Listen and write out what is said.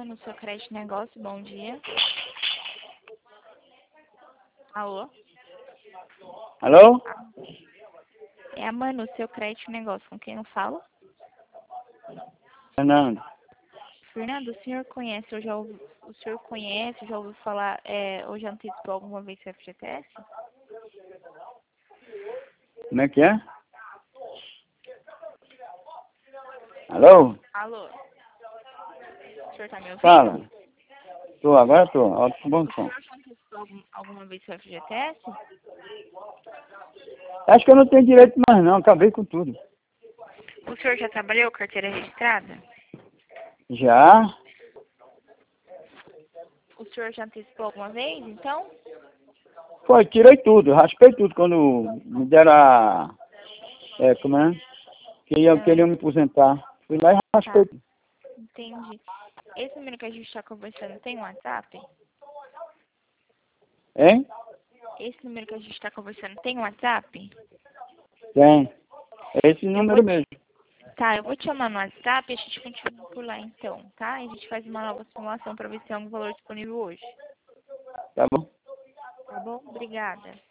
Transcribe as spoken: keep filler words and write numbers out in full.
Mano, seu crédito negócio, bom dia. Alô? Alô? É a Manu, seu crédito negócio, com quem eu falo? Fernando. Fernando, o senhor conhece, ou já ouviu, o senhor conhece, já ouviu falar, é, ou já antecipou alguma vez o F G T S? Como é que é? Alô? Alô? O senhor tá me ouvindo? Fala. Tô, agora tô. Alto bom O som. senhor já antecipou algum, alguma vez o F G T S? Acho que eu não tenho direito mais não, acabei com tudo. O senhor já trabalhou carteira registrada? Já? O senhor já antecipou alguma vez, então? Foi, tirei tudo, raspei tudo quando me deram a... É, como é? Que eu Ah, queria me aposentar. Fui lá e raspei tá, tudo. entendi. Esse número que a gente está conversando tem WhatsApp? Hein? Esse número que a gente está conversando tem WhatsApp? Tem. É esse Eu vou, número mesmo. tá, eu vou te chamar no WhatsApp e a gente continua por lá então, tá? A gente faz uma nova simulação para ver se tem algum valor disponível hoje. Tá bom? Tá bom? Obrigada.